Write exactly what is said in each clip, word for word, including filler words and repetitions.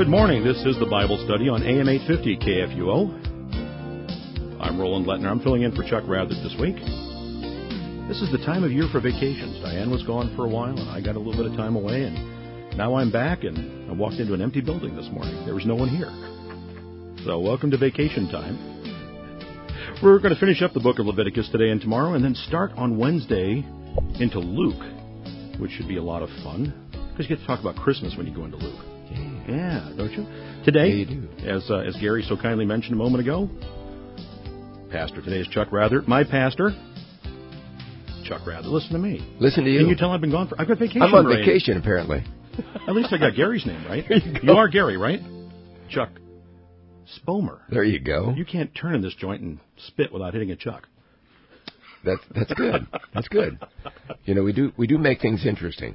Good morning. This is the Bible study on A M eight fifty K F U O. I'm Roland Lettner. I'm filling in for Chuck Rathert this week. This is the time of year for vacations. Diane was gone for a while, and I got a little bit of time away, and now I'm back, and I walked into an empty building this morning. There was no one here. So welcome to vacation time. We're going to finish up the book of Leviticus today and tomorrow, and then start on Wednesday into Luke, which should be a lot of fun, because you get to talk about Christmas when you go into Luke. Yeah, don't you? Today, yeah, you do. as uh, as Gary so kindly mentioned a moment ago, pastor today is Chuck Rathert, my pastor. Chuck Rathert, listen to me. Listen to you. Can you tell I've been gone for? I've got vacation. I'm on right? vacation, apparently. At least I got Gary's name right. You, you are Gary, right? Chuck Spomer. There you go. You can't turn in this joint and spit without hitting a Chuck. That's that's good. That's good. You know, we do we do make things interesting.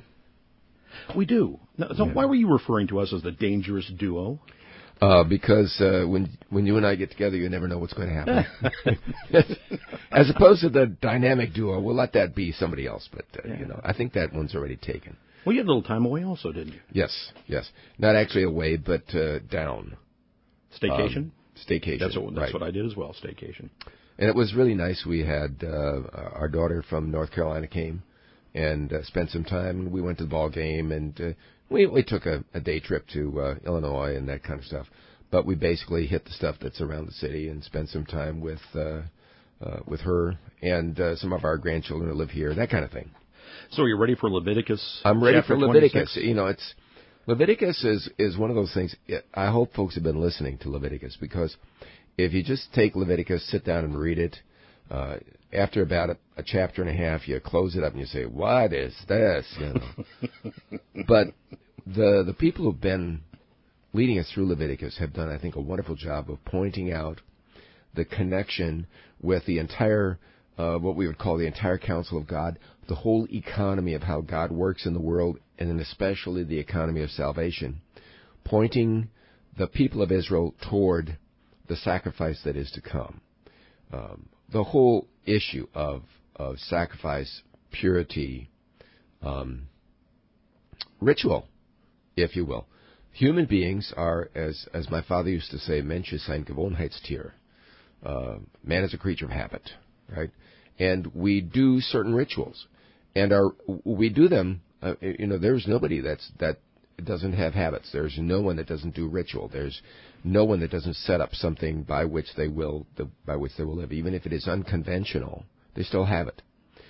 We do. Now, so yeah. Why were you referring to us as the dangerous duo? Uh, because uh, when when you and I get together, you never know what's going to happen. As opposed to the dynamic duo, we'll let that be somebody else. But uh, yeah. you know, I think that one's already taken. Well, you had a little time away, also, didn't you? Yes, yes. Not actually away, but uh, down. Staycation. Um, staycation. That's what that's right. what I did as well. Staycation. And it was really nice. We had uh, our daughter from North Carolina came and uh, spent some time. We went to the ball game, and uh, we we took a, a day trip to uh, Illinois and that kind of stuff. But we basically hit the stuff that's around the city and spent some time with uh, uh, with her and uh, some of our grandchildren who live here, that kind of thing. So are you ready for Leviticus? I'm ready chapter for Leviticus. twenty-six? You know, it's Leviticus is is one of those things. I hope folks have been listening to Leviticus, because if you just take Leviticus, sit down and read it, uh, after about a, a chapter and a half, you close it up and you say, "What is this?" You know. But the the people who've been leading us through Leviticus have done, I think, a wonderful job of pointing out the connection with the entire, uh, what we would call the entire counsel of God, the whole economy of how God works in the world, and then especially the economy of salvation, pointing the people of Israel toward the sacrifice that is to come. Um, the whole issue of, of sacrifice, purity, um, ritual, if you will. Human beings are, as as my father used to say, Mensch ist ein Gewohnheitstier. Uh, man is a creature of habit, right? And we do certain rituals, and our we do them. Uh, you know, there's nobody that's that doesn't have habits. There's no one that doesn't do ritual. There's no one that doesn't set up something by which they will the, by which they will live, even if it is unconventional. They still have it.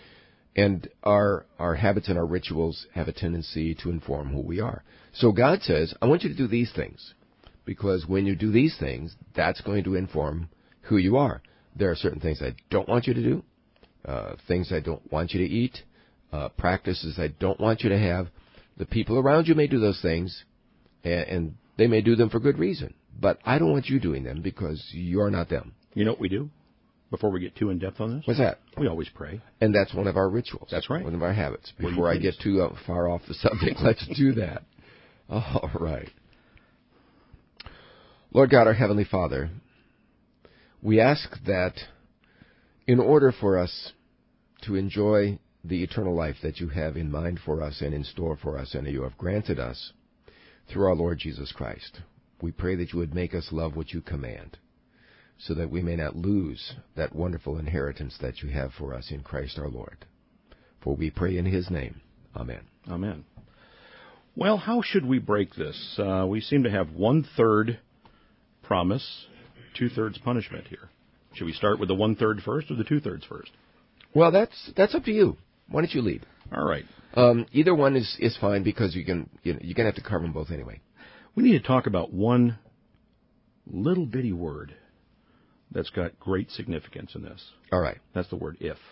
And our our habits and our rituals have a tendency to inform who we are. So God says, I want you to do these things, because when you do these things, that's going to inform who you are. There are certain things I don't want you to do, uh, things I don't want you to eat, uh, practices I don't want you to have. The people around you may do those things, and, and they may do them for good reason. But I don't want you doing them because you're not them. You know what we do? Before we get too in-depth on this? What's that? We always pray. And that's one of our rituals. That's right. One of our habits. Before I get too uh, far off the subject, let's do that. All right. Lord God, our Heavenly Father, we ask that in order for us to enjoy the eternal life that you have in mind for us and in store for us and that you have granted us through our Lord Jesus Christ, we pray that you would make us love what you command, so that we may not lose that wonderful inheritance that you have for us in Christ our Lord. For we pray in his name. Amen. Amen. Well, how should we break this? Uh, we seem to have one-third promise, two-thirds punishment here. Should we start with the one-third first or the two-thirds first? Well, that's that's up to you. Why don't you lead? All right. Um, either one is, is fine, because you can, you know, you're going to have to cover them both anyway. We need to talk about one little bitty word that's got great significance in this. All right. That's the word if.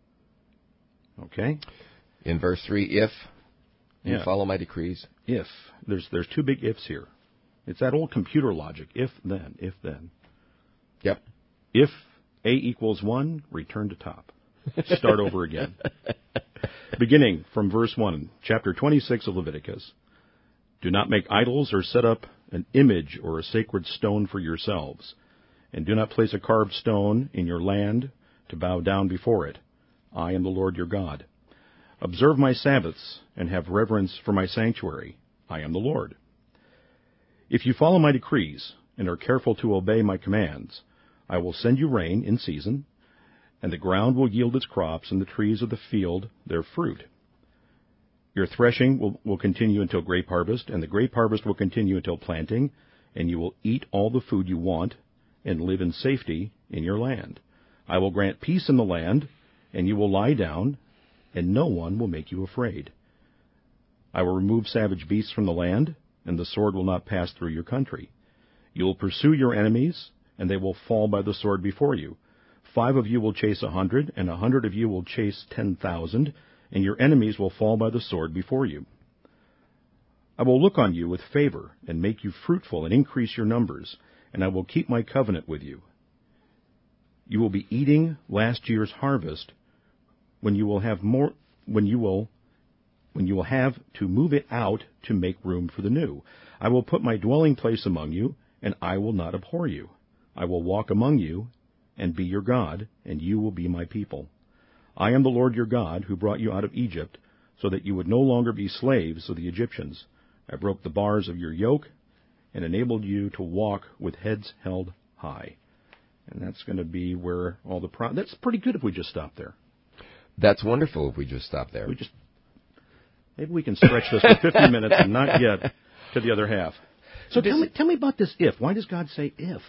Okay? In verse three, if you yeah. follow my decrees. If. There's there's two big ifs here. It's that old computer logic. If, then. If, then. Yep. If A equals one, return to top. Start over again. Beginning from verse one, chapter twenty-six of Leviticus. Do not make idols or set up an image or a sacred stone for yourselves. And do not place a carved stone in your land to bow down before it. I am the Lord your God. Observe my Sabbaths and have reverence for my sanctuary. I am the Lord. If you follow my decrees and are careful to obey my commands, I will send you rain in season, and the ground will yield its crops, and the trees of the field their fruit. Your threshing will, will continue until grape harvest, and the grape harvest will continue until planting, and you will eat all the food you want and live in safety in your land. I will grant peace in the land, and you will lie down, and no one will make you afraid. I will remove savage beasts from the land, and the sword will not pass through your country. You will pursue your enemies, and they will fall by the sword before you. Five of you will chase a hundred, and a hundred of you will chase ten thousand, and your enemies will fall by the sword before you. I will look on you with favor, and make you fruitful, and increase your numbers, and I will keep my covenant with you. You will be eating last year's harvest when you will have more, when you will when you will have to move it out to make room for the new. I will put my dwelling place among you, and I will not abhor you. I will walk among you and be your God, and you will be my people. I am the Lord your God, who brought you out of Egypt, so that you would no longer be slaves of the Egyptians. I broke the bars of your yoke and enabled you to walk with heads held high. And that's going to be where all the pro- that's pretty good if we just stop there. That's wonderful if we just stop there. We just maybe we can stretch this for fifty minutes and not get to the other half. So tell me, tell me about this if. Why does God say if?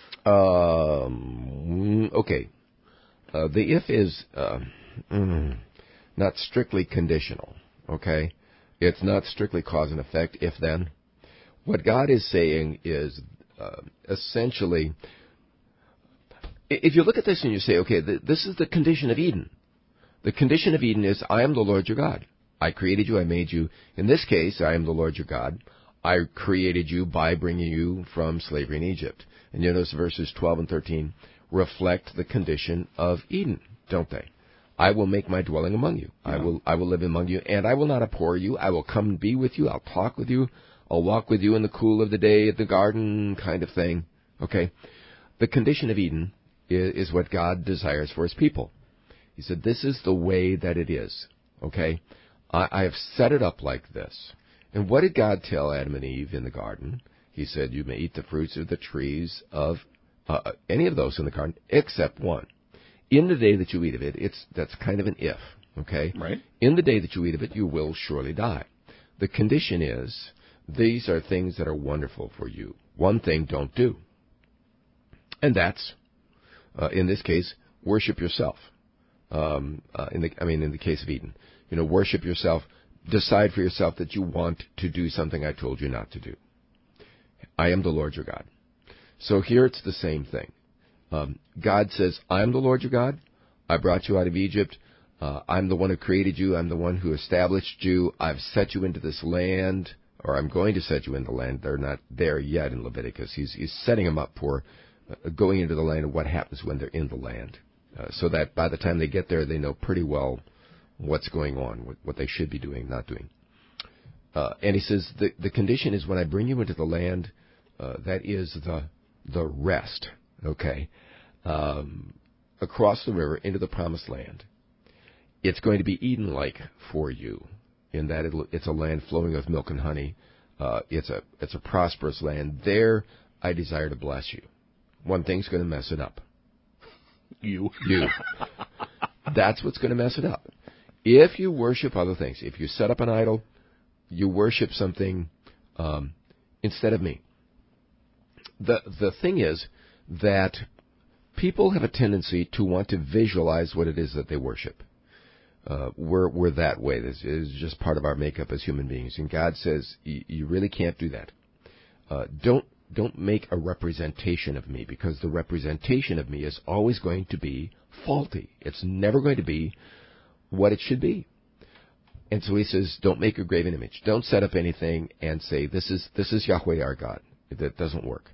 Um, okay. Uh, the if is uh, mm, not strictly conditional, okay? It's not strictly cause and effect, if then. What God is saying is uh, essentially, if you look at this and you say, okay, th- this is the condition of Eden. The condition of Eden is, I am the Lord your God. I created you, I made you. In this case, I am the Lord your God. I created you by bringing you from slavery in Egypt. And you notice verses twelve and thirteen reflect the condition of Eden, don't they? I will make my dwelling among you. Yeah. I will I will live among you, and I will not abhor you. I will come and be with you. I'll talk with you. I'll walk with you in the cool of the day at the garden, kind of thing. Okay? The condition of Eden is, is what God desires for his people. He said, this is the way that it is. Okay? I, I have set it up like this. And what did God tell Adam and Eve in the garden? He said, you may eat the fruits of the trees of uh, any of those in the garden, except one. In the day that you eat of it, it's that's kind of an if, okay? Right. In the day that you eat of it, you will surely die. The condition is, these are things that are wonderful for you. One thing don't do. And that's, uh, in this case, worship yourself. Um, uh, in the, I mean, in the case of Eden. You know, worship yourself. Decide for yourself that you want to do something I told you not to do. I am the Lord your God. So here it's the same thing. Um, God says, I am the Lord your God. I brought you out of Egypt. Uh, I'm the one who created you. I'm the one who established you. I've set you into this land, or I'm going to set you into the land. They're not there yet in Leviticus. He's, he's setting them up for uh, going into the land and what happens when they're in the land. Uh, so that by the time they get there, they know pretty well what's going on, what, what they should be doing, not doing. Uh, and he says, the, the condition is when I bring you into the land, uh, that is the the rest, okay, um, across the river into the promised land. It's going to be Eden-like for you, in that it'll, it's a land flowing with milk and honey. Uh, it's a it's a prosperous land. There, I desire to bless you. One thing's going to mess it up. You. You. That's what's going to mess it up. If you worship other things, if you set up an idol, you worship something um, instead of me. The the thing is that people have a tendency to want to visualize what it is that they worship. Uh, we're we're that way. This is just part of our makeup as human beings. And God says you really can't do that. Uh, don't don't make a representation of me, because the representation of me is always going to be faulty. It's never going to be what it should be. And so he says, don't make a graven image. Don't set up anything and say, this is this is Yahweh our God. That doesn't work.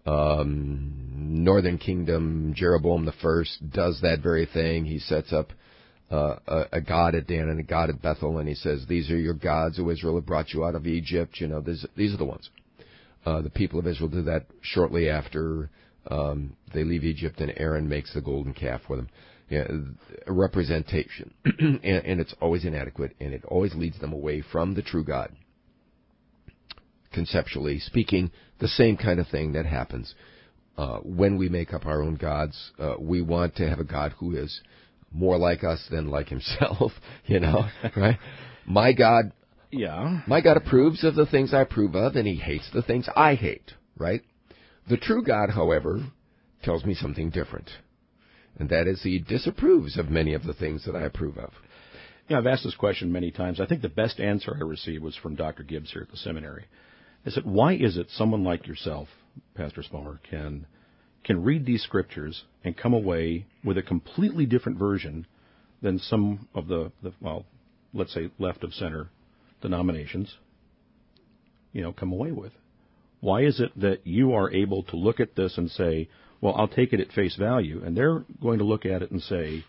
Um, Northern Kingdom, Jeroboam the First does that very thing. He sets up uh, a, a god at Dan and a god at Bethel, and he says, these are your gods, O Israel, who brought you out of Egypt. You know, these, these are the ones. Uh, the people of Israel do that shortly after um, they leave Egypt, and Aaron makes the golden calf for them. Yeah, a representation, and, and it's always inadequate, and it always leads them away from the true God. conceptually speaking, the same kind of thing that happens uh, when we make up our own gods. Uh, we want to have a God who is more like us than like himself, you know, right? My God, yeah, my God approves of the things I approve of, and he hates the things I hate, right? The true God, however, tells me something different, and that is he disapproves of many of the things that I approve of. Yeah, I've asked this question many times. I think the best answer I received was from Doctor Gibbs here at the seminary. I said, why is it someone like yourself, Pastor Smoller, can can read these scriptures and come away with a completely different version than some of the, the well, let's say left of center denominations, you know, come away with? Why is it that you are able to look at this and say, well, I'll take it at face value, and they're going to look at it and say,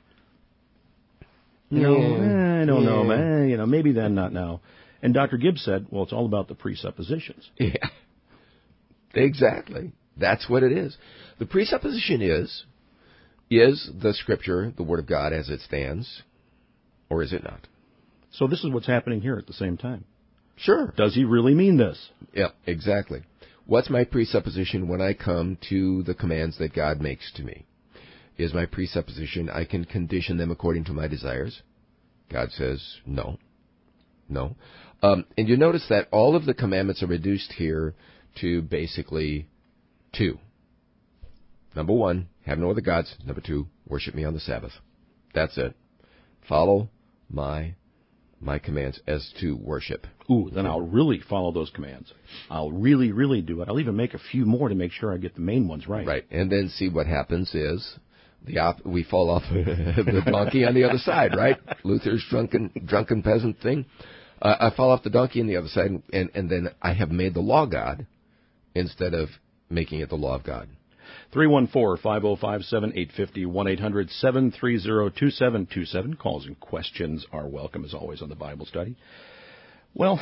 you know, Yeah. eh, I don't yeah. know, man, you know, maybe then, not now. And Doctor Gibbs said, well, it's all about the presuppositions. Yeah, exactly. That's what it is. The presupposition is, is the Scripture the Word of God as it stands, or is it not? So this is what's happening here at the same time. Sure. Does he really mean this? Yeah, exactly. What's my presupposition when I come to the commands that God makes to me? Is my presupposition I can condition them according to my desires? God says no. No. Um, and you notice that all of the commandments are reduced here to basically two. Number one, have no other gods. Number two, worship me on the Sabbath. That's it. Follow my my commands as to worship. Ooh, then I'll really follow those commands. I'll really, really do it. I'll even make a few more to make sure I get the main ones right. Right. And then see what happens is the op- we fall off the donkey on the other side, right? Luther's drunken drunken peasant thing. Uh, I fall off the donkey on the other side, and, and then I have made the law God instead of making it the law of God. three one four, five oh five, seven eight five oh, one eight hundred, seven three zero, two seven two seven. Calls and questions are welcome, as always, on the Bible study. Well,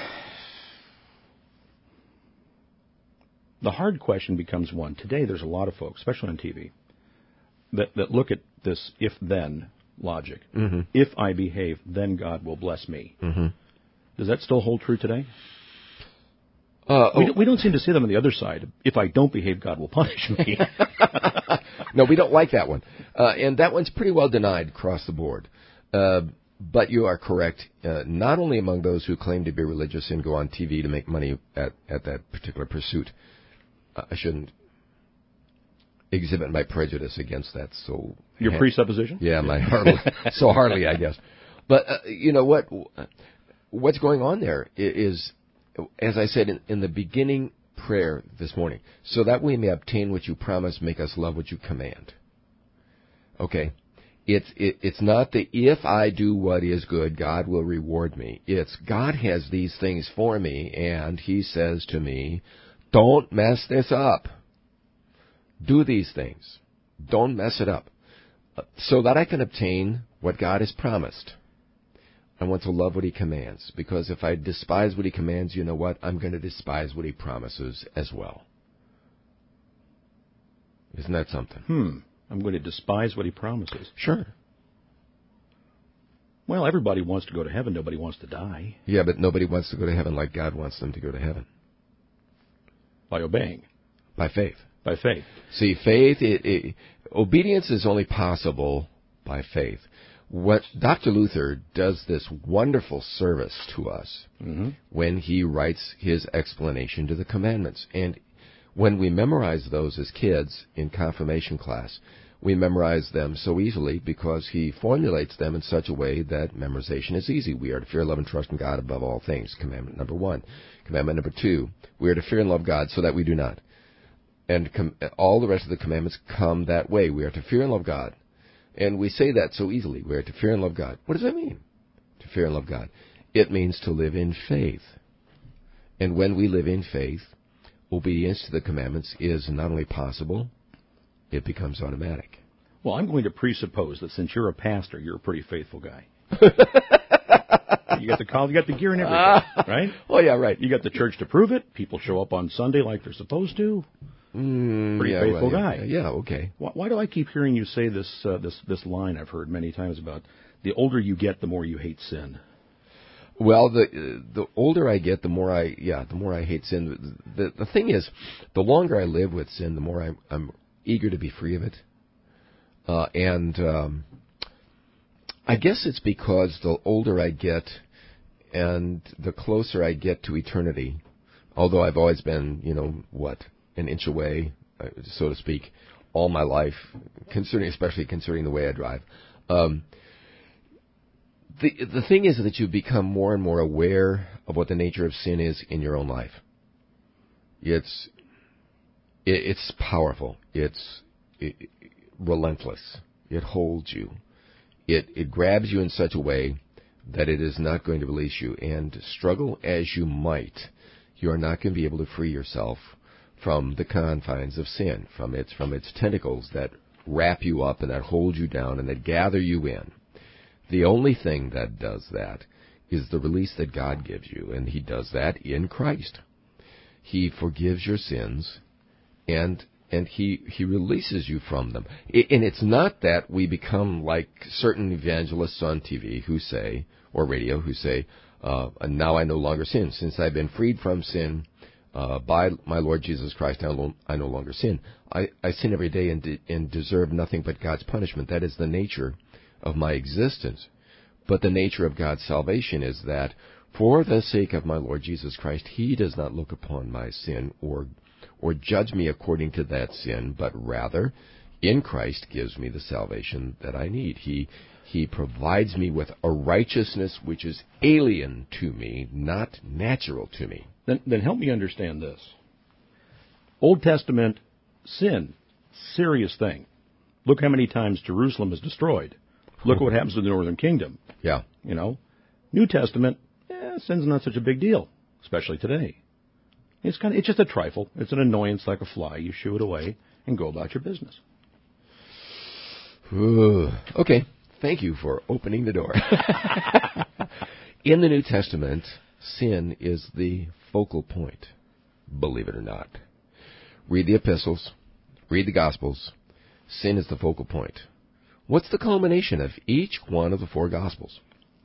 the hard question becomes one. Today there's a lot of folks, especially on T V, that, that look at this if-then logic. Mm-hmm. If I behave, then God will bless me. Mm-hmm. Does that still hold true today? Uh, we, oh. don't, we don't seem to see them on the other side. If I don't behave, God will punish me. No, we don't like that one. Uh, and that one's pretty well denied across the board. Uh, but you are correct, uh, not only among those who claim to be religious and go on T V to make money at, at that particular pursuit. Uh, I shouldn't exhibit my prejudice against that. So Your ha- presupposition? Yeah, my hardly, so hardly, I guess. But uh, you know what? What's going on there is, as I said in, in the beginning prayer this morning, so that we may obtain what you promise, make us love what you command. Okay, it's it, it's not the if I do what is good, God will reward me. It's God has these things for me, and He says to me, don't mess this up. Do these things. Don't mess it up. So that I can obtain what God has promised. I want to love what He commands, because if I despise what He commands, you know what? I'm going to despise what He promises as well. Isn't that something? Hmm. I'm going to despise what He promises. Sure. Well, everybody wants to go to heaven. Nobody wants to die. Yeah, but nobody wants to go to heaven like God wants them to go to heaven. By obeying. By faith. By faith. See, faith, it, it, obedience is only possible by faith. What Doctor Luther does this wonderful service to us mm-hmm. when he writes his explanation to the commandments. And when we memorize those as kids in confirmation class, we memorize them so easily because he formulates them in such a way that memorization is easy. We are to fear, love, and trust in God above all things. Commandment number one. Commandment number two. We are to fear and love God so that we do not. And com- all the rest of the commandments come that way. We are to fear and love God. And we say that so easily. We are to fear and love God. What does that mean, to fear and love God? It means to live in faith. And when we live in faith, obedience to the commandments is not only possible, it becomes automatic. Well, I'm going to presuppose that since you're a pastor, you're a pretty faithful guy. You got the call, you got the gear and everything, uh, right? Oh, yeah, right. You got the church to prove it. People show up on Sunday like they're supposed to. Mm, Pretty yeah, faithful well, guy. Yeah, yeah, okay. Why, why do I keep hearing you say this, uh, this, this line I've heard many times about the older you get, the more you hate sin? Well, the the older I get, the more I yeah, the more I hate sin. The the thing is, the longer I live with sin, the more I'm, I'm eager to be free of it. Uh, and um, I guess it's because the older I get, and the closer I get to eternity. Although I've always been, you know, what an inch away, so to speak, all my life, considering especially considering the way I drive. Um, The the thing is that you become more and more aware of what the nature of sin is in your own life. It's it, it's powerful. It's it, relentless. It holds you. It it grabs you in such a way that it is not going to release you. And struggle as you might, you are not going to be able to free yourself from the confines of sin, from its from its tentacles that wrap you up and that hold you down and that gather you in. The only thing that does that is the release that God gives you, and He does that in Christ. He forgives your sins, and and He He releases you from them. And it's not that we become like certain evangelists on T V who say, or radio, who say, uh, now I no longer sin. Since I've been freed from sin uh, by my Lord Jesus Christ, I no, I no longer sin. I, I sin every day and, de- and deserve nothing but God's punishment. That is the nature of my existence. But the nature of God's salvation is that for the sake of my Lord Jesus Christ, He does not look upon my sin or or judge me according to that sin, but rather in Christ gives me the salvation that I need. He He provides me with a righteousness which is alien to me, not natural to me. Then, then help me understand this. Old Testament sin, serious thing. Look how many times Jerusalem is destroyed. Look what happens to the northern kingdom. Yeah. You know, New Testament, eh, sin's not such a big deal, especially today. It's kind of, it's just a trifle. It's an annoyance like a fly. You shoo it away and go about your business. Ooh. Okay. Thank you for opening the door. In the New Testament, sin is the focal point, believe it or not. Read the epistles, read the Gospels. Sin is the focal point. What's the culmination of each one of the four Gospels?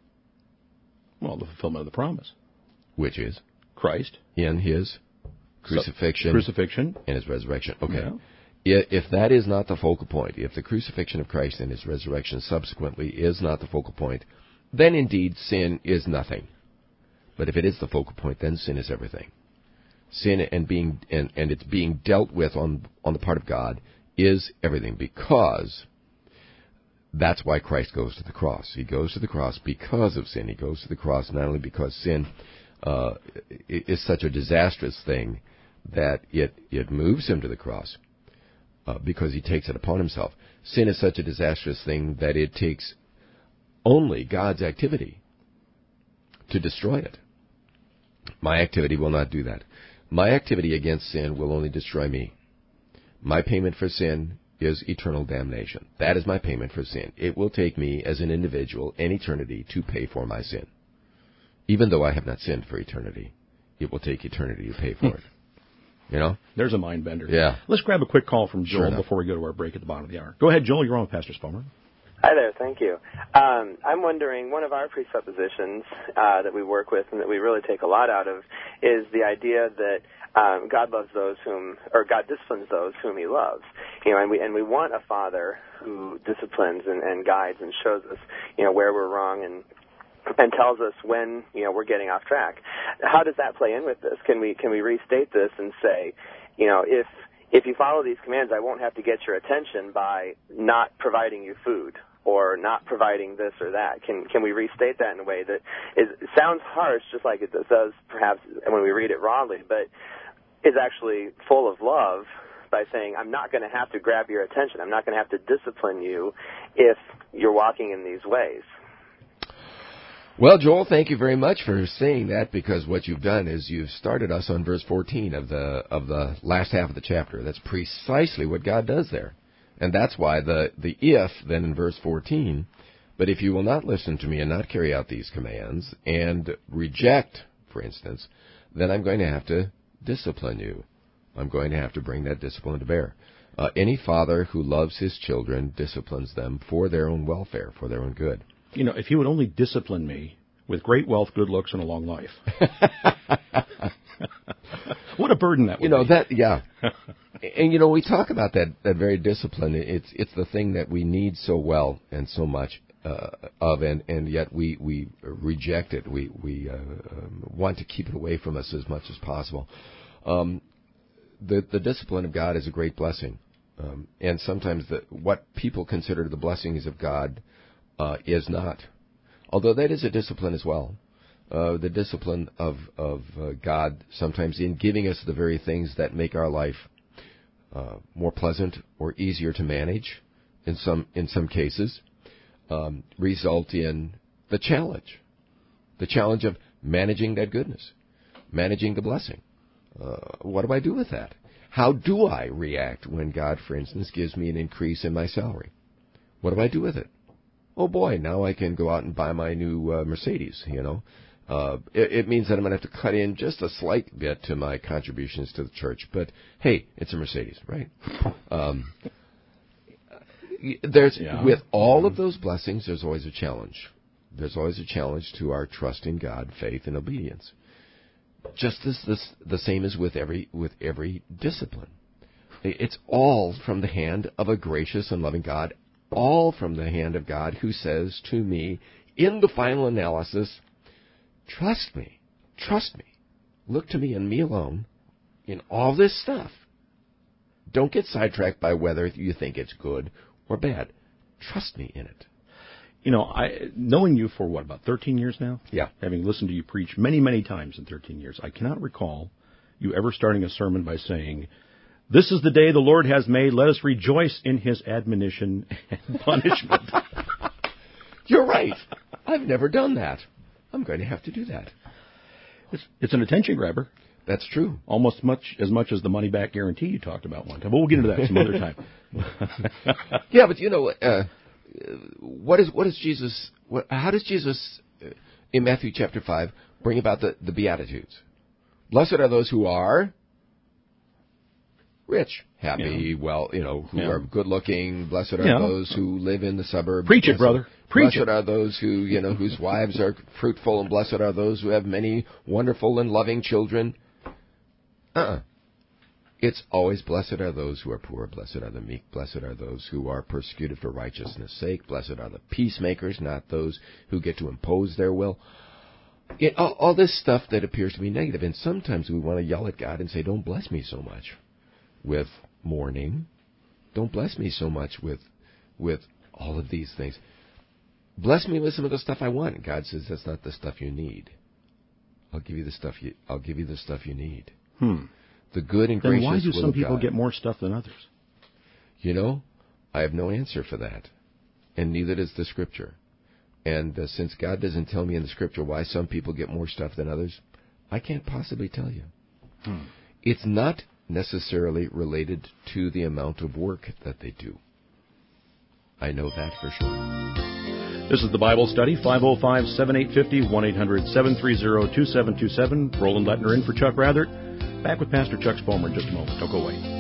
Well, the fulfillment of the promise. Which is? Christ. In His crucifixion. So, crucifixion. And His resurrection. Okay. Yeah. If that is not the focal point, if the crucifixion of Christ and His resurrection subsequently is not the focal point, then indeed sin is nothing. But if it is the focal point, then sin is everything. Sin and being and, and it's being dealt with on on the part of God is everything, because that's why Christ goes to the cross. He goes to the cross because of sin. He goes to the cross not only because sin uh, is such a disastrous thing that it, it moves Him to the cross uh, because He takes it upon Himself. Sin is such a disastrous thing that it takes only God's activity to destroy it. My activity will not do that. My activity against sin will only destroy me. My payment for sin is eternal damnation. That is my payment for sin. It will take me as an individual an eternity to pay for my sin. Even though I have not sinned for eternity, it will take eternity to pay for it. You know? There's a mind bender. Yeah. Let's grab a quick call from Joel Sure before we go to our break at the bottom of the hour. Go ahead, Joel. You're on with Pastor Spellman. Hi there. Thank you. Um, I'm wondering, one of our presuppositions uh, that we work with and that we really take a lot out of is the idea that um, God loves those whom, or God disciplines those whom He loves. You know, and we and we want a Father who disciplines and, and guides and shows us, you know, where we're wrong and and tells us when, you know, we're getting off track. How does that play in with this? Can we can we restate this and say, you know, if if you follow these commands, I won't have to get your attention by not providing you food or not providing this or that? Can can we restate that in a way that is sounds harsh, just like it does perhaps when we read it wrongly, but is actually full of love by saying, I'm not going to have to grab your attention. I'm not going to have to discipline you if you're walking in these ways. Well, Joel, thank you very much for saying that, because what you've done is you've started us on verse fourteen of the of the last half of the chapter. That's precisely what God does there. And that's why the, the if then in verse fourteen, but if you will not listen to me and not carry out these commands and reject, for instance, then I'm going to have to discipline you. I'm going to have to bring that discipline to bear. Uh, any father who loves his children disciplines them for their own welfare, for their own good. You know, if He would only discipline me, with great wealth, good looks, and a long life. What a burden that would You know, be. that, yeah. And, you know, we talk about that, that very discipline. It's it's the thing that we need so well and so much uh, of, and, and yet we, we reject it. We, we uh, um, want to keep it away from us as much as possible. Um, the, the discipline of God is a great blessing. Um, and sometimes the, what people consider the blessings of God uh, is not. Although that is a discipline as well. Uh, the discipline of, of uh, God sometimes in giving us the very things that make our life uh, more pleasant or easier to manage in some in some cases um, result in the challenge. The challenge of managing that goodness, managing the blessing. Uh, what do I do with that? How do I react when God, for instance, gives me an increase in my salary? What do I do with it? Oh boy, now I can go out and buy my new uh, Mercedes, you know. Uh, it, it means that I'm going to have to cut in just a slight bit to my contributions to the church. But, hey, it's a Mercedes, right? Um, there's yeah. With all of those blessings, there's always a challenge. There's always a challenge to our trust in God, faith, and obedience. Just as this, the same as with every with every discipline. It's all from the hand of a gracious and loving God, all from the hand of God who says to me, in the final analysis, trust me, trust me, look to me and me alone in all this stuff. Don't get sidetracked by whether you think it's good or bad. Trust me in it. You know, I knowing you for, what, about thirteen years now? Yeah. Having listened to you preach many, many times in thirteen years, I cannot recall you ever starting a sermon by saying, "This is the day the Lord has made. Let us rejoice in his admonition and punishment." You're right. I've never done that. I'm going to have to do that. It's, it's an attention grabber. That's true. Almost much as much as the money-back guarantee you talked about one time. But we'll get into that some other time. Yeah, but you know, uh, what is what is Jesus? What, how does Jesus uh, in Matthew chapter five bring about the, the Beatitudes? Blessed are those who are rich, happy, yeah. well, you know, who yeah. are good-looking. Blessed are yeah. those who live in the suburbs. Preach blessed, it, brother. Preach blessed it. are those who, you know, whose wives are fruitful, and blessed are those who have many wonderful and loving children. Uh-uh. It's always blessed are those who are poor, blessed are the meek, blessed are those who are persecuted for righteousness' sake, blessed are the peacemakers, not those who get to impose their will. It, all, all this stuff that appears to be negative, and sometimes we want to yell at God and say, don't bless me so much with mourning. Don't bless me so much with with all of these things. Bless me with some of the stuff I want. And God says that's not the stuff you need. I'll give you the stuff you. I'll give you the stuff you need. Hmm. The good and then gracious why do will some of people God. get more stuff than others? You know, I have no answer for that, and neither does the Scripture. And uh, since God doesn't tell me in the Scripture why some people get more stuff than others, I can't possibly tell you. Hmm. It's not necessarily related to the amount of work that they do. I know that for sure. This is the Bible Study, five oh five, seven eight five oh, one eight hundred, seven three zero, two seven two seven. Roland Lettner in for Chuck Rathert. Back with Pastor Chuck Spomer in just a moment. Don't go away.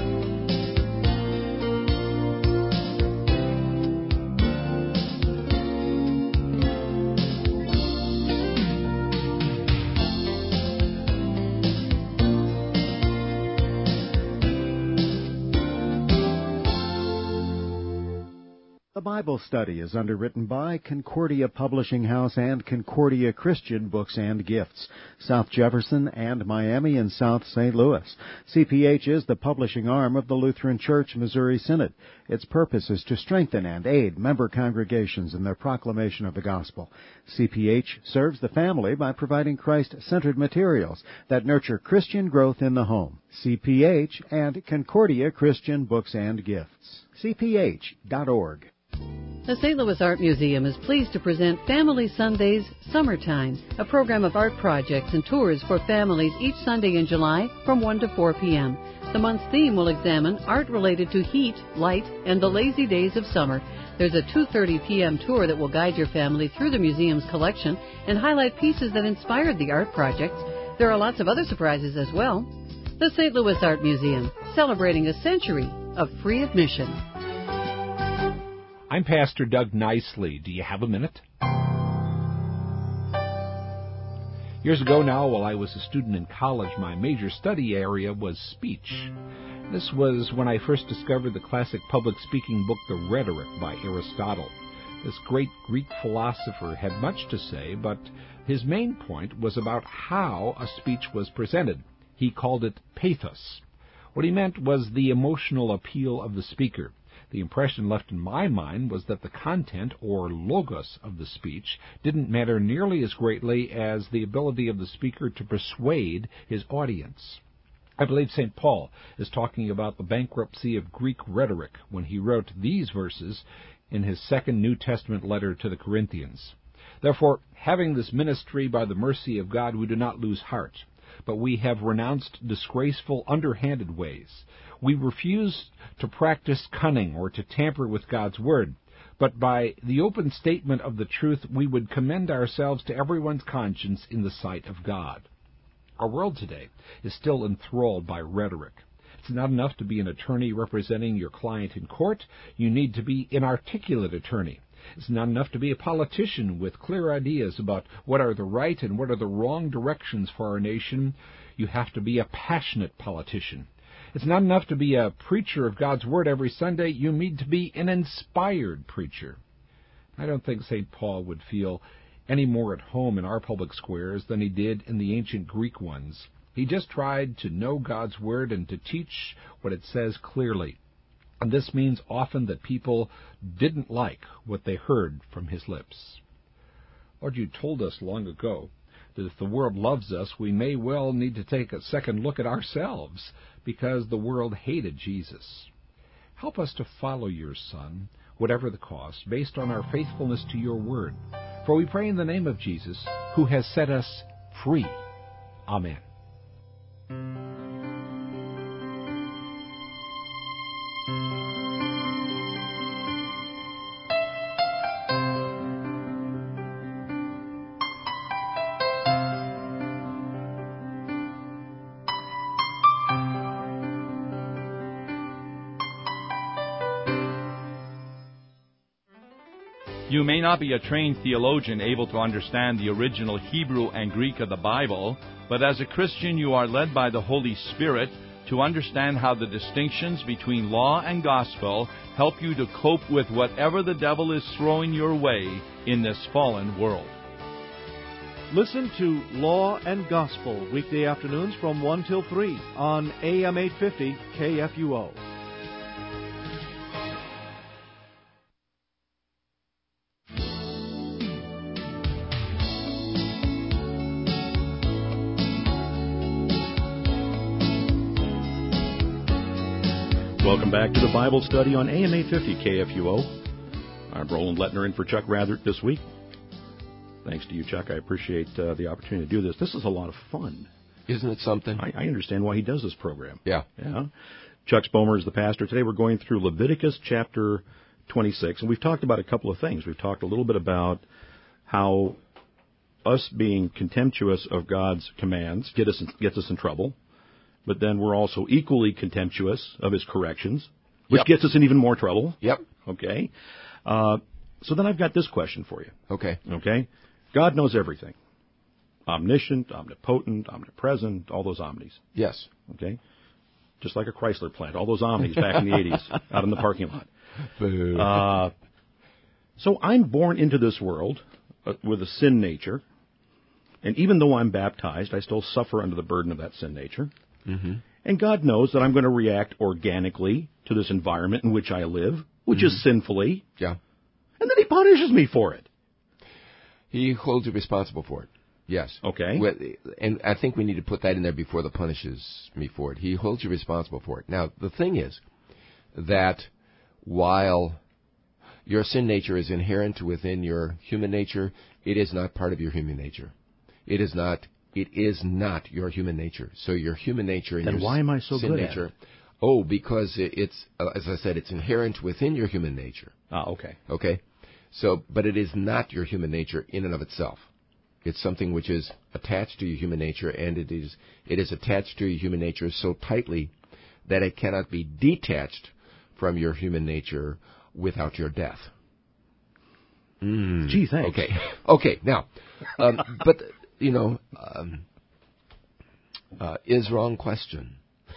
The Bible Study is underwritten by Concordia Publishing House and Concordia Christian Books and Gifts, South Jefferson and Miami and South Saint Louis. C P H is the publishing arm of the Lutheran Church Missouri Synod. Its purpose is to strengthen and aid member congregations in their proclamation of the gospel. C P H serves the family by providing Christ-centered materials that nurture Christian growth in the home. C P H and Concordia Christian Books and Gifts. C P H dot org. The Saint Louis Art Museum is pleased to present Family Sundays Summertime, a program of art projects and tours for families each Sunday in July from one to four p.m. The month's theme will examine art related to heat, light, and the lazy days of summer. There's a two thirty p.m. tour that will guide your family through the museum's collection and highlight pieces that inspired the art projects. There are lots of other surprises as well. The Saint Louis Art Museum, celebrating a century of free admission. I'm Pastor Doug Nicely. Do you have a minute? Years ago now, while I was a student in college, my major study area was speech. This was when I first discovered the classic public speaking book, The Rhetoric, by Aristotle. This great Greek philosopher had much to say, but his main point was about how a speech was presented. He called it pathos. What he meant was the emotional appeal of the speaker. The impression left in my mind was that the content, or logos, of the speech didn't matter nearly as greatly as the ability of the speaker to persuade his audience. I believe Saint Paul is talking about the bankruptcy of Greek rhetoric when he wrote these verses in his second New Testament letter to the Corinthians. Therefore, having this ministry by the mercy of God, we do not lose heart, but we have renounced disgraceful, underhanded ways. We refuse to practice cunning or to tamper with God's word, but by the open statement of the truth, we would commend ourselves to everyone's conscience in the sight of God. Our world today is still enthralled by rhetoric. It's not enough to be an attorney representing your client in court. You need to be an articulate attorney. It's not enough to be a politician with clear ideas about what are the right and what are the wrong directions for our nation. You have to be a passionate politician. It's not enough to be a preacher of God's Word every Sunday. You need to be an inspired preacher. I don't think Saint Paul would feel any more at home in our public squares than he did in the ancient Greek ones. He just tried to know God's Word and to teach what it says clearly. And this means often that people didn't like what they heard from his lips. Lord, you told us long ago that if the world loves us, we may well need to take a second look at ourselves, because the world hated Jesus. Help us to follow your Son, whatever the cost, based on our faithfulness to your word. For we pray in the name of Jesus, who has set us free. Amen. You may not be a trained theologian able to understand the original Hebrew and Greek of the Bible, but as a Christian you are led by the Holy Spirit to understand how the distinctions between law and gospel help you to cope with whatever the devil is throwing your way in this fallen world. Listen to Law and Gospel weekday afternoons from one till three on A M eight fifty K F U O. Welcome back to the Bible study on A M eight fifty K F U O. I'm Roland Lettner in for Chuck Rathert this week. Thanks to you, Chuck. I appreciate uh, the opportunity to do this. This is a lot of fun. Isn't it something? I, I understand why he does this program. Yeah. Yeah. Chuck Spomer is the pastor. Today we're going through Leviticus chapter twenty-six, and we've talked about a couple of things. We've talked a little bit about how us being contemptuous of God's commands get us gets us in trouble. But then we're also equally contemptuous of his corrections, which yep. gets us in even more trouble. Yep. Okay. Uh, so then I've got this question for you. Okay. Okay. God knows everything. Omniscient, omnipotent, omnipresent, all those omnis. Yes. Okay. Just like a Chrysler plant, all those omnis back in the eighties out in the parking lot. Boo. Uh, so I'm born into this world uh, with a sin nature. And even though I'm baptized, I still suffer under the burden of that sin nature. Mm-hmm. And God knows that I'm going to react organically to this environment in which I live, which mm-hmm. is sinfully. Yeah. And then he punishes me for it. He holds you responsible for it. Yes. Okay. And I think we need to put that in there before the punishes me for it. He holds you responsible for it. Now, the thing is that while your sin nature is inherent within your human nature, it is not part of your human nature. It is not It is not your human nature. So your human nature and then your why am I so sin good nature, at it? Oh, because it's, uh, as I said, it's inherent within your human nature. Ah, okay. Okay? So, but it is not your human nature in and of itself. It's something which is attached to your human nature, and it is it is attached to your human nature so tightly that it cannot be detached from your human nature without your death. Mm. Gee, thanks. Okay. Okay, now, um, but you know, um, uh, is wrong question.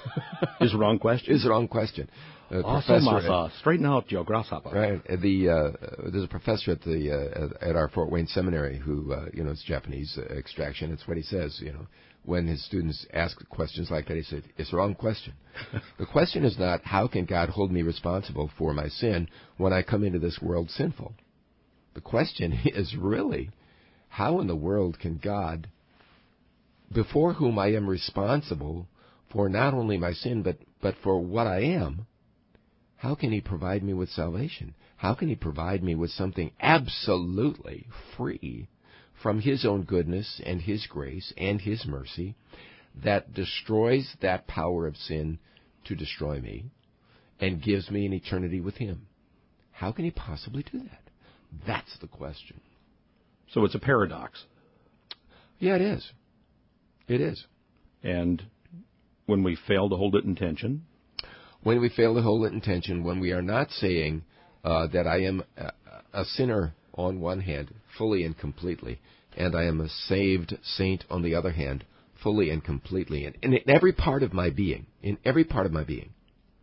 Is wrong question? Is wrong question. Uh, Awesome, at, straighten out, Joe Grasshopper. Right. The uh, there's a professor at the uh, at our Fort Wayne seminary who uh, you know it's Japanese uh, extraction. It's what he says. You know, when his students ask questions like that, he said, "It's the wrong question. The question is not how can God hold me responsible for my sin when I come into this world sinful. The question is really, how in the world can God, before whom I am responsible for not only my sin but but for what I am." How can he provide me with salvation? How can he provide me with something absolutely free from his own goodness and his grace and his mercy that destroys that power of sin to destroy me and gives me an eternity with him? How can he possibly do that? That's the question. So it's a paradox. Yeah, it is. It is. And when we fail to hold it in tension, when we fail to hold it in tension, when we are not saying uh, that I am a, a sinner on one hand, fully and completely, and I am a saved saint on the other hand, fully and completely, and, and in every part of my being, in every part of my being,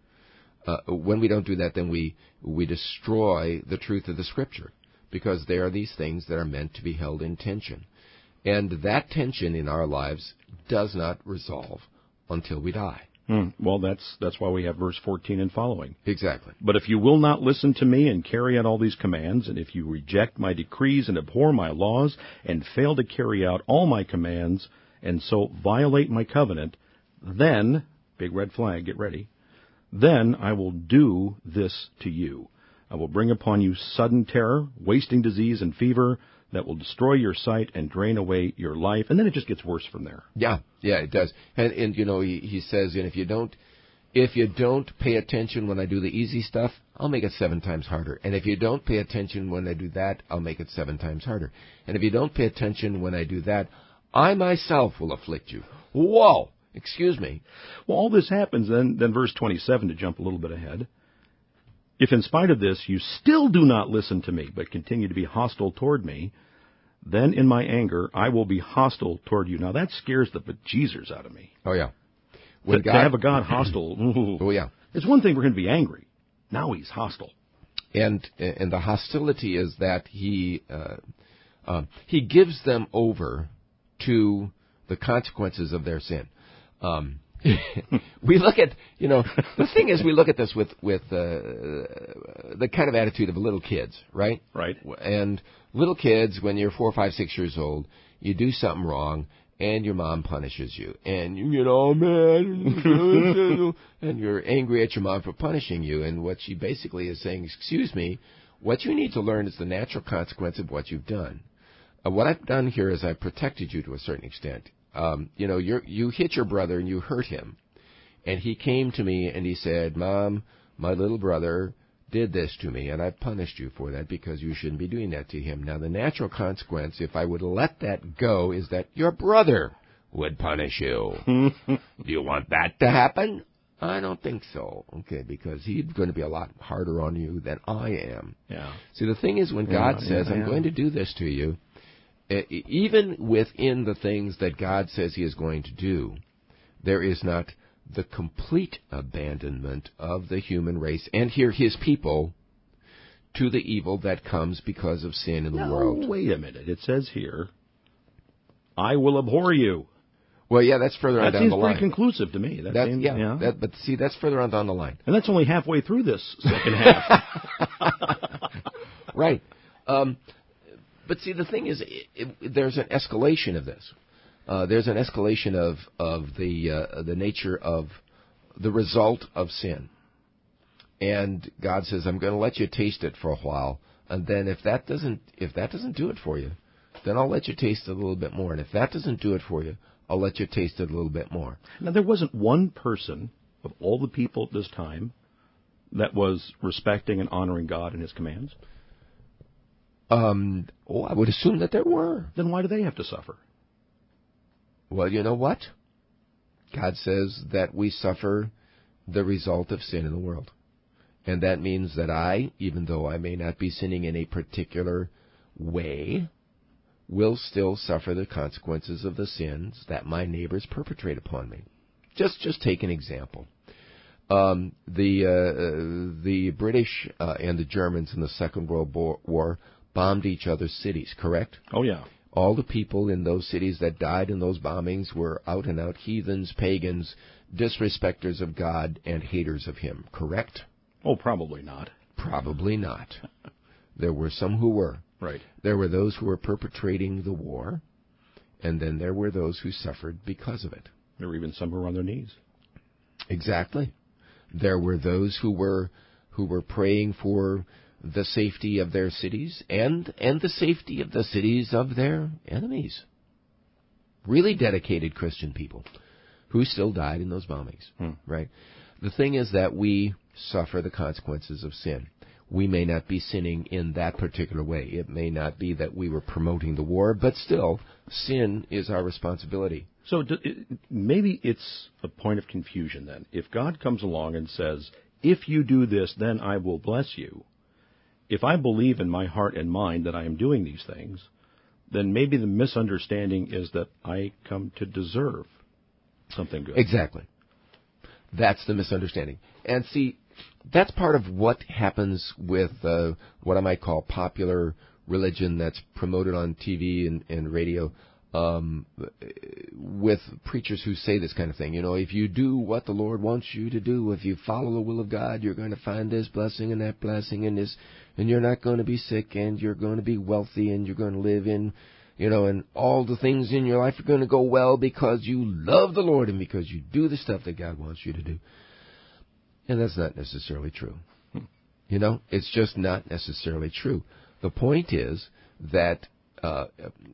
uh, when we don't do that, then we we destroy the truth of the Scripture, because there are these things that are meant to be held in tension. And that tension in our lives does not resolve until we die. Hmm. Well, that's that's why we have verse fourteen and following. Exactly. But if you will not listen to me and carry out all these commands, and if you reject my decrees and abhor my laws, and fail to carry out all my commands, and so violate my covenant, then, big red flag, get ready, then I will do this to you. I will bring upon you sudden terror, wasting disease and fever, that will destroy your sight and drain away your life. And then it just gets worse from there. Yeah, yeah, it does. And, and you know, he, he says, and if you don't, if you don't pay attention when I do the easy stuff, I'll make it seven times harder. And if you don't pay attention when I do that, I'll make it seven times harder. And if you don't pay attention when I do that, I myself will afflict you. Whoa! Excuse me. Well, all this happens, then, then verse twenty-seven, to jump a little bit ahead. If in spite of this you still do not listen to me, but continue to be hostile toward me, then in my anger I will be hostile toward you. Now that scares the bejesus out of me. Oh, yeah. When to, God, to have a God hostile. Ooh, oh, yeah. It's one thing we're going to be angry. Now he's hostile. And and the hostility is that he uh, uh, he gives them over to the consequences of their sin. Um we look at, you know, the thing is we look at this with, with uh, the kind of attitude of little kids, right? Right. And little kids, when you're four, five, six years old, you do something wrong, and your mom punishes you. And you get all mad, and you're angry at your mom for punishing you. And what she basically is saying, excuse me, what you need to learn is the natural consequence of what you've done. Uh, what I've done here is I've protected you to a certain extent. Um, you know, you you hit your brother and you hurt him. And he came to me and he said, Mom, my little brother did this to me, and I punished you for that because you shouldn't be doing that to him. Now, the natural consequence, if I would let that go, is that your brother would punish you. Do you want that to happen? I don't think so. Okay, because he's going to be a lot harder on you than I am. Yeah. See, the thing is, when God yeah, says, yeah, I'm yeah. going to do this to you, even within the things that God says he is going to do, there is not the complete abandonment of the human race, and here his people, to the evil that comes because of sin in the no, world. Wait a minute. It says here, I will abhor you. Well, yeah, that's further that on down the line. That seems pretty conclusive to me. That that, seems, yeah, yeah. That, but see, that's further on down the line. And that's only halfway through this second half. Right. Um, but see, the thing is, it, it, there's an escalation of this. Uh, there's an escalation of of the uh, the nature of the result of sin. And God says, I'm going to let you taste it for a while, and then if that doesn't if that doesn't do it for you, then I'll let you taste it a little bit more. And if that doesn't do it for you, I'll let you taste it a little bit more. Now, there wasn't one person of all the people at this time that was respecting and honoring God and his commands? Um, oh, I would assume that there were. Then why do they have to suffer? Well, you know what? God says that we suffer the result of sin in the world. And that means that I, even though I may not be sinning in a particular way, will still suffer the consequences of the sins that my neighbors perpetrate upon me. Just just take an example. Um, the uh, the British uh, and the Germans in the Second World War bombed each other's cities, correct? Oh, yeah. All the people in those cities that died in those bombings were out-and-out heathens, pagans, disrespecters of God, and haters of Him, correct? Oh, probably not. Probably not. There were some who were. Right. There were those who were perpetrating the war, and then there were those who suffered because of it. There were even some who were on their knees. Exactly. There were those who were who were praying for the safety of their cities and and the safety of the cities of their enemies. Really dedicated Christian people who still died in those bombings. Hmm. Right. The thing is that we suffer the consequences of sin. We may not be sinning in that particular way. It may not be that we were promoting the war, but still, sin is our responsibility. So do, it, maybe it's a point of confusion then. If God comes along and says, if you do this, then I will bless you. If I believe in my heart and mind that I am doing these things, then maybe the misunderstanding is that I come to deserve something good. Exactly. That's the misunderstanding. And see, that's part of what happens with uh, what I might call popular religion that's promoted on T V and, and radio, um, with preachers who say this kind of thing. You know, if you do what the Lord wants you to do, if you follow the will of God, you're going to find this blessing and that blessing and this, and you're not going to be sick, and you're going to be wealthy, and you're going to live in, you know, and all the things in your life are going to go well because you love the Lord and because you do the stuff that God wants you to do. And that's not necessarily true. You know, it's just not necessarily true. The point is that uh,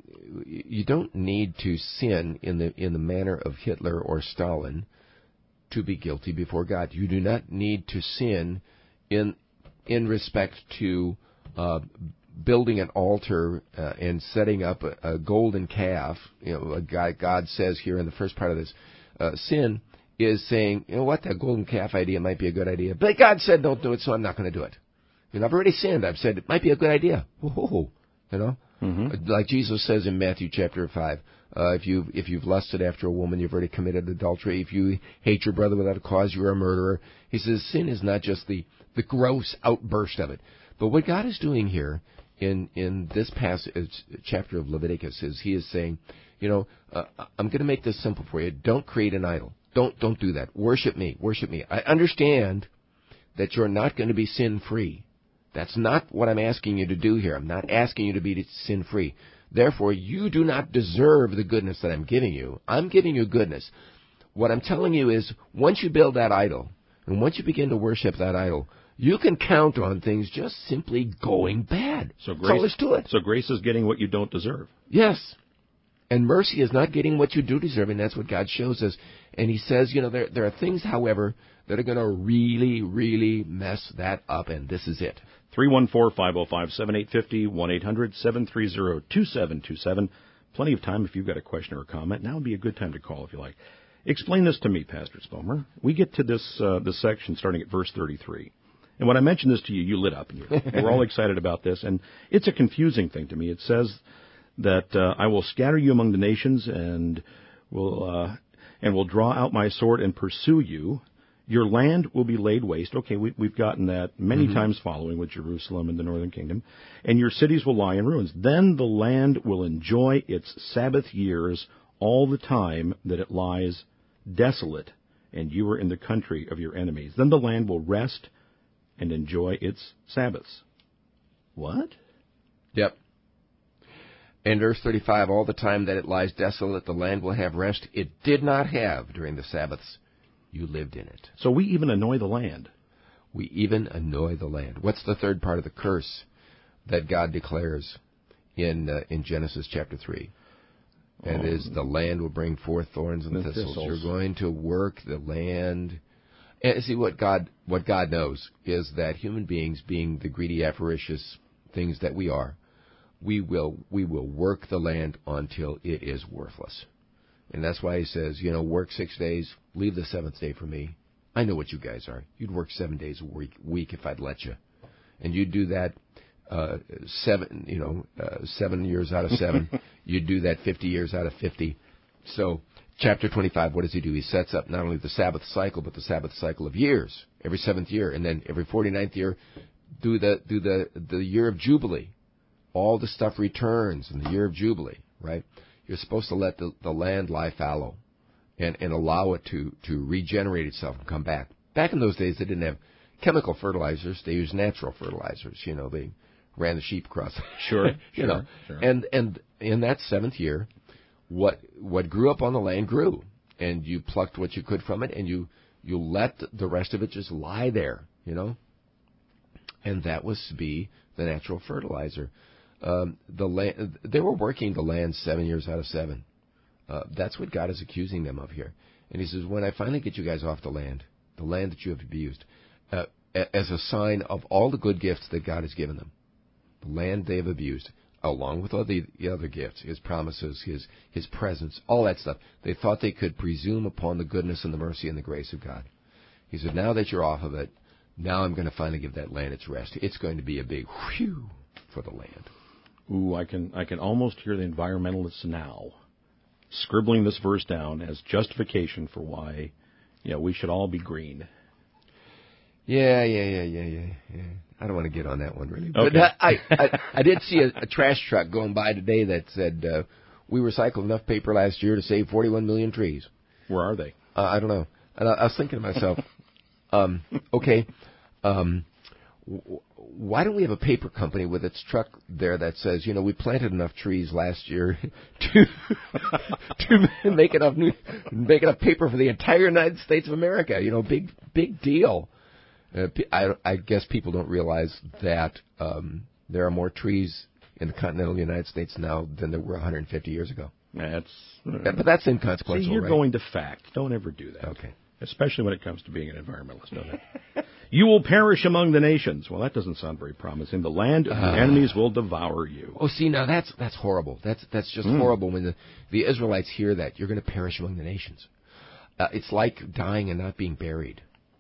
you don't need to sin in the in the manner of Hitler or Stalin to be guilty before God. You do not need to sin in in respect to uh, building an altar uh, and setting up a, a golden calf. You know, God, God says here in the first part of this, uh, sin is saying, you know what, that golden calf idea might be a good idea, but God said don't do it, so I'm not going to do it. You know, I've already sinned. I've said it might be a good idea. Whoa, you know, mm-hmm. Like Jesus says in Matthew chapter five, uh, if you if you've lusted after a woman, you've already committed adultery. If you hate your brother without a cause, you're a murderer. He says sin is not just the the gross outburst of it, but what God is doing here in in this passage, chapter of Leviticus, is He is saying, you know, uh, I'm going to make this simple for you. Don't create an idol. Don't don't do that. Worship me. Worship me. I understand that you're not going to be sin-free. That's not what I'm asking you to do here. I'm not asking you to be sin-free. Therefore, you do not deserve the goodness that I'm giving you. I'm giving you goodness. What I'm telling you is, once you build that idol, and once you begin to worship that idol, you can count on things just simply going bad. So grace, that's all there's to it. So grace is getting what you don't deserve. Yes. And mercy is not getting what you do deserve, and that's what God shows us. And He says, you know, there there are things, however, that are going to really, really mess that up, and this is it. three one four, five oh five, seven eight five oh, one eight hundred, seven three zero, two seven two seven. Plenty of time if you've got a question or a comment. Now would be a good time to call if you like. Explain this to me, Pastor Spomer. We get to this uh, this section starting at verse thirty-three. And when I mentioned this to you, you lit up. And you we're all excited about this. And it's a confusing thing to me. It says that uh, I will scatter you among the nations and will uh, and will draw out my sword and pursue you. Your land will be laid waste. Okay, we, we've gotten that many mm-hmm. times following with Jerusalem and the northern kingdom. And your cities will lie in ruins. Then the land will enjoy its Sabbath years all the time that it lies desolate, and you are in the country of your enemies. Then the land will rest and enjoy its Sabbaths. What? Yep. And verse thirty-five, all the time that it lies desolate, the land will have rest it did not have during the Sabbaths. You lived in it. So we even annoy the land. We even annoy the land. What's the third part of the curse that God declares in uh, in Genesis chapter three? And oh, it is the land will bring forth thorns and thistles. thistles. You're going to work the land. And see, what God what God knows is that human beings, being the greedy, avaricious things that we are, we will we will work the land until it is worthless. And that's why He says, you know, work six days, leave the seventh day for me. I know what you guys are. You'd work seven days a week, week if I'd let you. And you'd do that uh, seven, you know, uh, seven years out of seven. You do that fifty years out of fifty. So, chapter twenty-five, what does he do? He sets up not only the Sabbath cycle, but the Sabbath cycle of years, every seventh year, and then every forty-ninth year, do the do the the year of Jubilee. All the stuff returns in the year of Jubilee, right? You're supposed to let the, the land lie fallow and, and allow it to, to regenerate itself and come back. Back in those days, they didn't have chemical fertilizers. They used natural fertilizers. You know, they ran the sheep across. Sure, you sure, know. sure. And and in that seventh year, what what grew up on the land grew, and you plucked what you could from it, and you you let the rest of it just lie there, you know. And that was to be the natural fertilizer. Um, the land, they were working the land seven years out of seven. Uh, that's what God is accusing them of here. And he says, when I finally get you guys off the land, the land that you have abused, uh, as a sign of all the good gifts that God has given them, the land they have abused, along with all the, the other gifts, his promises, his his presence, all that stuff, they thought they could presume upon the goodness and the mercy and the grace of God. He said, now that you're off of it, now I'm going to finally give that land its rest. It's going to be a big whew for the land. Ooh, I can I can almost hear the environmentalists now scribbling this verse down as justification for why, you know, we should all be green. Yeah, yeah, yeah, yeah, yeah. yeah. I don't want to get on that one really, Okay. but I, I I did see a, a trash truck going by today that said uh, we recycled enough paper last year to save forty-one million trees. Where are they? Uh, I don't know. And I, I was thinking to myself, um, okay. Um, why don't we have a paper company with its truck there that says, you know, we planted enough trees last year to to make enough new, make enough paper for the entire United States of America. You know, big big deal. Uh, I, I guess people don't realize that um, there are more trees in the continental United States now than there were one hundred fifty years ago. That's, uh, yeah, but that's inconsequential. See, you're right? going to fact. Don't ever do that. Okay. Especially when it comes to being an environmentalist, don't it? You will perish among the nations. Well, that doesn't sound very promising. The land of your uh, enemies will devour you. Oh, see, now that's that's horrible. That's that's just mm. horrible when the, the Israelites hear that. You're going to perish among the nations. Uh, it's like dying and not being buried.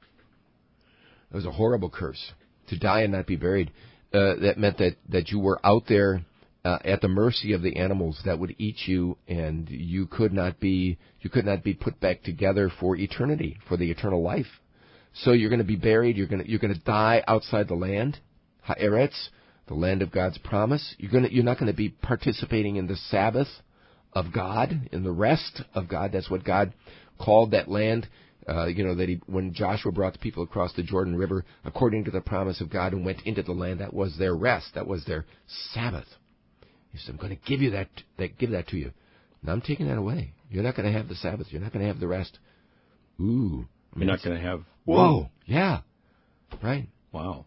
It was a horrible curse. To die and not be buried, uh, that meant that, that you were out there uh, at the mercy of the animals that would eat you, and you could not be you could not be put back together for eternity, for the eternal life. So you're going to be buried. You're going to you're going to die outside the land, Ha'eretz, the land of God's promise. You're going to you're not going to be participating in the Sabbath of God, in the rest of God. That's what God called that land. Uh, you know, that he, when Joshua brought the people across the Jordan River, according to the promise of God, and went into the land, that was their rest. That was their Sabbath. He said, I'm going to give you that, that, give that to you. Now I'm taking that away. You're not going to have the Sabbath. You're not going to have the rest. Ooh. I mean, You're not going to have... Whoa. Yeah. Right. Wow.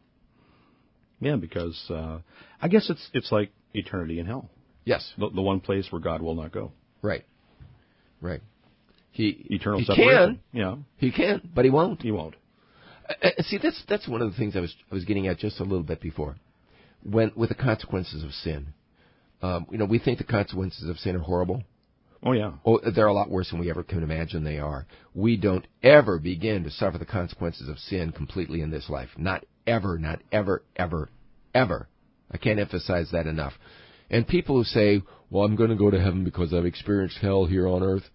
Yeah, because uh, I guess it's it's like eternity in hell. Yes. The, the one place where God will not go. Right. Right. He, Eternal he separation. can, yeah, he can, but he won't. He won't. Uh, see, that's that's one of the things I was I was getting at just a little bit before, when with the consequences of sin. Um, you know, we think the consequences of sin are horrible. Oh yeah. Oh, they're a lot worse than we ever can imagine they are. We don't ever begin to suffer the consequences of sin completely in this life. Not ever. Not ever. Ever. Ever. I can't emphasize that enough. And people who say, "Well, I'm going to go to heaven because I've experienced hell here on earth."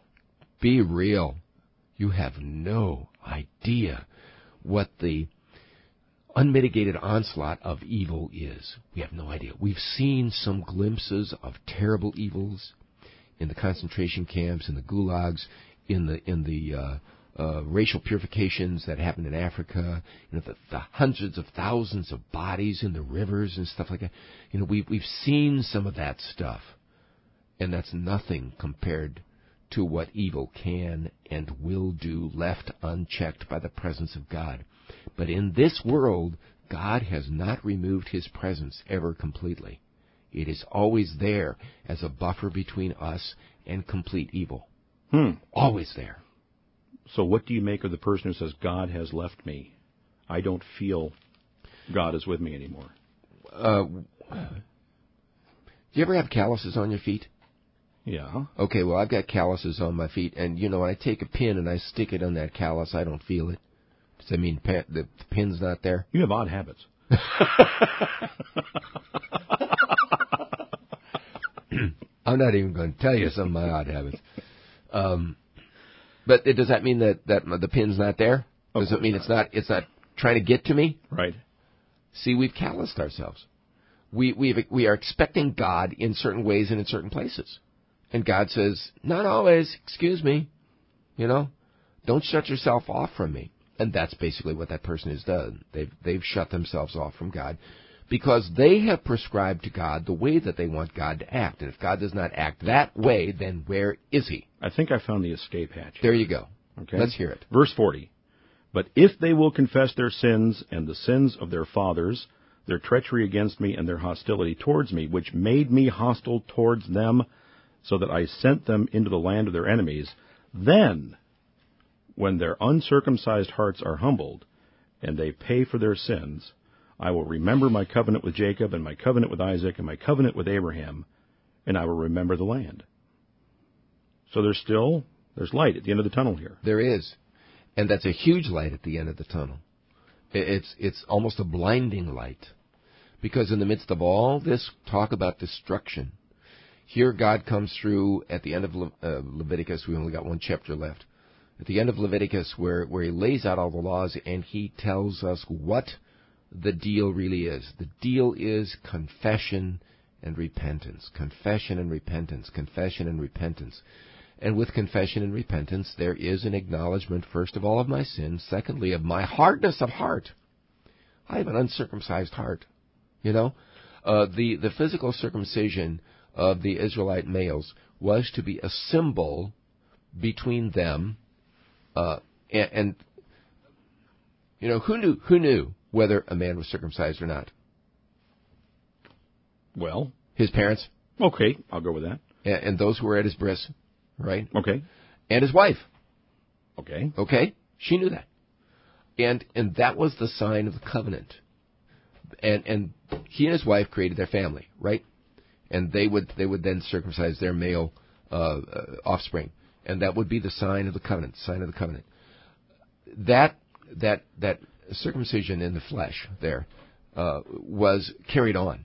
Be real. You have no idea what the unmitigated onslaught of evil is. We have no idea. We've seen some glimpses of terrible evils in the concentration camps, in the gulags, in the in the uh, uh, racial purifications that happened in Africa. You know, the, the hundreds of thousands of bodies in the rivers and stuff like that. You know, we we've seen some of that stuff, and that's nothing compared to what evil can and will do left unchecked by the presence of God. But in this world, God has not removed his presence ever completely. It is always there as a buffer between us and complete evil. Hmm. Always there. So what do you make of the person who says, God has left me? I don't feel God is with me anymore. Uh, do you ever have calluses on your feet? Yeah. Okay, well, I've got calluses on my feet, and, you know, when I take a pin and I stick it on that callus, I don't feel it. Does that mean pa- the pin's not there? You have odd habits. I'm not even going to tell you some of my odd habits. Um, but it, does that mean that, that the pin's not there? Does it mean not. it's not it's not trying to get to me? Right. See, we've calloused ourselves. We we we are expecting God in certain ways and in certain places, and God says, "Not always. Excuse me, you know, don't shut yourself off from me." And that's basically what that person has done. They've they've shut themselves off from God because they have prescribed to God the way that they want God to act. And if God does not act that way, then where is He? I think I found the escape hatch. There you go. Okay. Let's hear it. Verse forty. But if they will confess their sins and the sins of their fathers, their treachery against me and their hostility towards me, which made me hostile towards them, so that I sent them into the land of their enemies, then, when their uncircumcised hearts are humbled, and they pay for their sins, I will remember my covenant with Jacob, and my covenant with Isaac, and my covenant with Abraham, and I will remember the land. So there's still, there's light at the end of the tunnel here. There is. And that's a huge light at the end of the tunnel. It's it's almost a blinding light. Because in the midst of all this talk about destruction, here God comes through at the end of Le- uh, Leviticus. We only got one chapter left. At the end of Leviticus, where, where he lays out all the laws, and he tells us what the deal really is. The deal is confession and repentance. Confession and repentance. Confession and repentance. And with confession and repentance, there is an acknowledgement, first of all, of my sins, secondly, of my hardness of heart. I have an uncircumcised heart. You know, uh, the, the physical circumcision of the Israelite males was to be a symbol between them uh, and, and, you know, who knew who knew whether a man was circumcised or not? Well, his parents. Okay, I'll go with that. And, and those who were at his bris, right? Okay. And his wife. Okay. Okay, she knew that. And and that was the sign of the covenant. And and he and his wife created their family, right? And they would they would then circumcise their male uh, uh, offspring, and that would be the sign of the covenant, sign of the covenant. That that that circumcision in the flesh there uh, was carried on,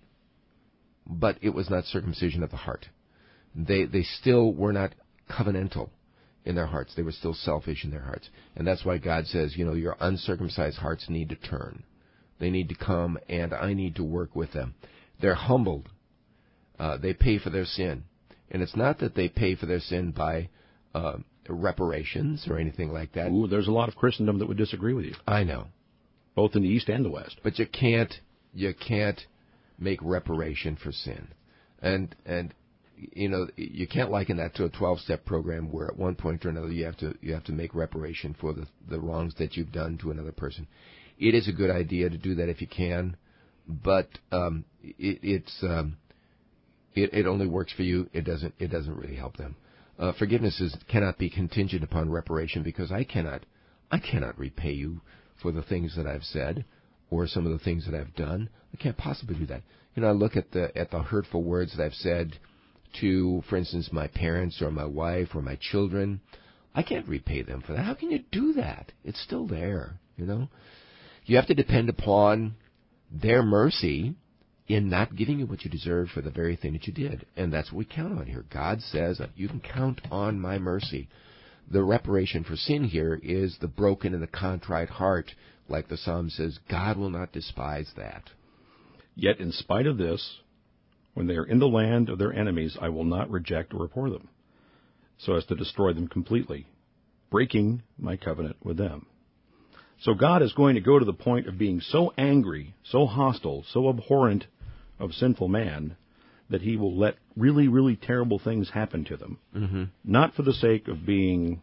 but it was not circumcision of the heart. They they still were not covenantal in their hearts. They were still selfish in their hearts, and that's why God says, you know, your uncircumcised hearts need to turn. They need to come, and I need to work with them. They're humbled. Uh, they pay for their sin. And it's not that they pay for their sin by uh, reparations or anything like that. Ooh, there's a lot of Christendom that would disagree with you. I know. Both in the East and the West. But you can't you can't make reparation for sin. And, and you know, you can't liken that to a twelve-step program where at one point or another you have to you have to make reparation for the, the wrongs that you've done to another person. It is a good idea to do that if you can, but um, it, it's um, it, it only works for you. It doesn't it doesn't really help them. Uh, forgiveness is, cannot be contingent upon reparation because I cannot I cannot repay you for the things that I've said or some of the things that I've done. I can't possibly do that. You know, I look at the at the hurtful words that I've said to, for instance, my parents or my wife or my children. I can't repay them for that. How can you do that? It's still there, you know. You have to depend upon their mercy in not giving you what you deserve for the very thing that you did. And that's what we count on here. God says, you can count on my mercy. The reparation for sin here is the broken and the contrite heart. Like the Psalm says, God will not despise that. Yet in spite of this, when they are in the land of their enemies, I will not reject or abhor them, so as to destroy them completely, breaking my covenant with them. So God is going to go to the point of being so angry, so hostile, so abhorrent of sinful man that he will let really, really terrible things happen to them. Mm-hmm. Not for the sake of being,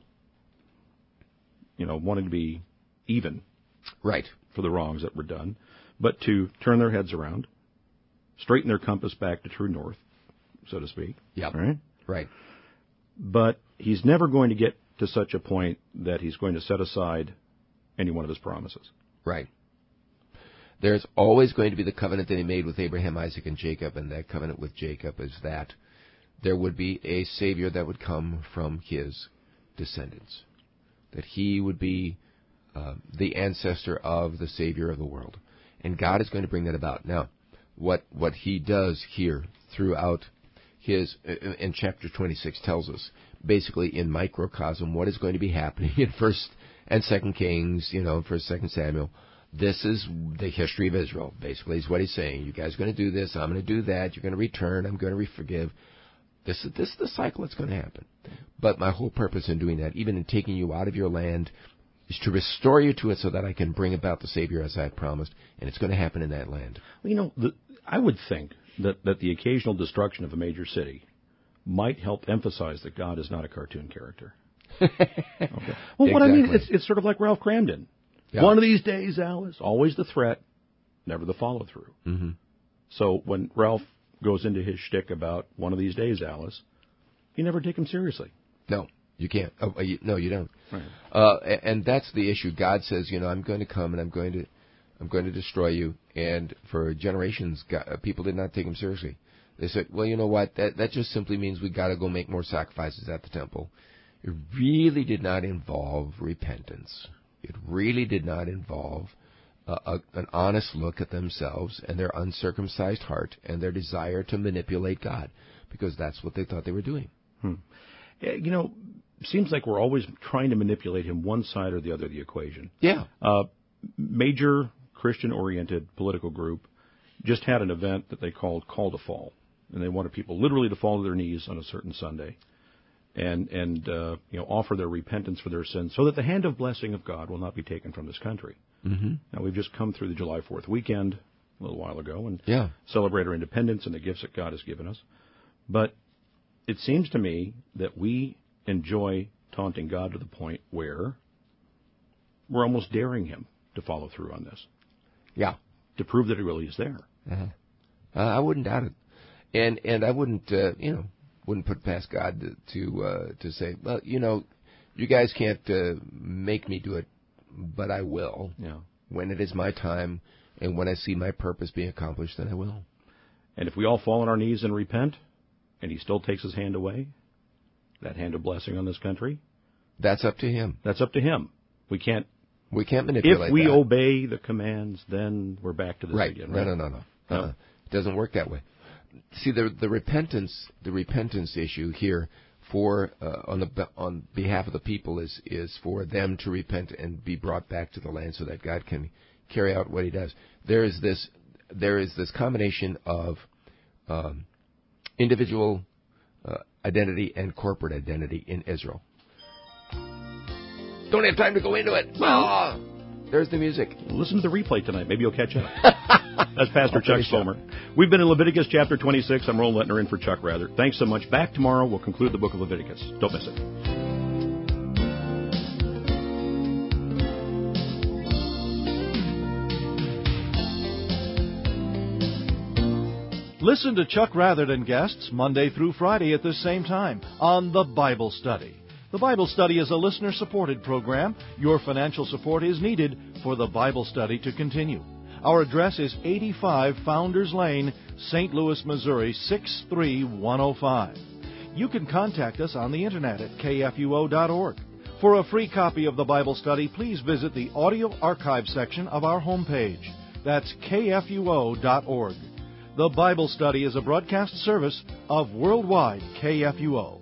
you know, wanting to be even. Right. For the wrongs that were done, but to turn their heads around, straighten their compass back to true north, so to speak. Yeah. Right? Right. But he's never going to get to such a point that he's going to set aside any one of his promises. Right. There's always going to be the covenant that he made with Abraham, Isaac, and Jacob, and that covenant with Jacob is that there would be a Savior that would come from his descendants, that he would be uh, the ancestor of the Savior of the world. And God is going to bring that about. Now, what what he does here throughout his, in chapter twenty-six tells us, basically in microcosm, what is going to be happening in First and Second Kings, you know, First, Second Samuel. This is the history of Israel, basically, is what he's saying. You guys are going to do this, I'm going to do that, you're going to return, I'm going to forgive. This is, this is the cycle that's going to happen. But my whole purpose in doing that, even in taking you out of your land, is to restore you to it so that I can bring about the Savior as I had promised, and it's going to happen in that land. Well, you know, the, I would think that, that the occasional destruction of a major city might help emphasize that God is not a cartoon character. Okay. Well, what exactly. I mean, it's, it's sort of like Ralph Cramden. Yeah. One of these days, Alice, always the threat, never the follow-through. Mm-hmm. So when Ralph goes into his shtick about one of these days, Alice, you never take him seriously. No, you can't. Oh, you, no, you don't. Right. Uh, and that's the issue. God says, you know, I'm going to come and I'm going to, I'm going to destroy you. And for generations, God, people did not take him seriously. They said, well, you know what? That that just simply means we got to go make more sacrifices at the temple. It really did not involve repentance. It really did not involve uh, a, an honest look at themselves and their uncircumcised heart and their desire to manipulate God, because that's what they thought they were doing. Hmm. You know, seems like we're always trying to manipulate him one side or the other of the equation. Yeah. Uh, major Christian-oriented political group just had an event that they called Call to Fall, and they wanted people literally to fall to their knees on a certain Sunday and, and uh, you know, offer their repentance for their sins so that the hand of blessing of God will not be taken from this country. Mm-hmm. Now, we've just come through the July fourth weekend a little while ago and yeah. celebrate our independence and the gifts that God has given us. But it seems to me that we enjoy taunting God to the point where we're almost daring him to follow through on this. Yeah. To prove that he really is there. Uh-huh. Uh, I wouldn't doubt it. And and I wouldn't, uh, you know, wouldn't put past God to to, uh, to say, well, you know, you guys can't uh, make me do it, but I will. Yeah. When it is my time and when I see my purpose being accomplished, then I will. And if we all fall on our knees and repent, and he still takes his hand away, that hand of blessing on this country, that's up to him. That's up to him. We can't. We can't manipulate. If we that. obey the commands, then we're back to this right. again. Right? No, no, no, no. no. Uh-uh. It doesn't work that way. See, the the repentance, the repentance issue here for uh, on the on behalf of the people is is for them to repent and be brought back to the land so that God can carry out what He does. There is this there is this combination of um, individual uh, identity and corporate identity in Israel. Don't have time to go into it. Well, oh, there's the music. Listen to the replay tonight. Maybe you'll catch up. That's Pastor Chuck Slomer. We've been in Leviticus chapter twenty-six. I'm Roland Lettner in for Chuck Rather. Thanks so much. Back tomorrow. We'll conclude the book of Leviticus. Don't miss it. Listen to Chuck Rather and guests Monday through Friday at this same time on The Bible Study. The Bible Study is a listener-supported program. Your financial support is needed for the Bible Study to continue. Our address is eighty-five Founders Lane, Saint Louis, Missouri, six three one oh five. You can contact us on the Internet at K F U O dot org. For a free copy of the Bible Study, please visit the audio archive section of our homepage. That's K F U O dot org. The Bible Study is a broadcast service of Worldwide K F U O.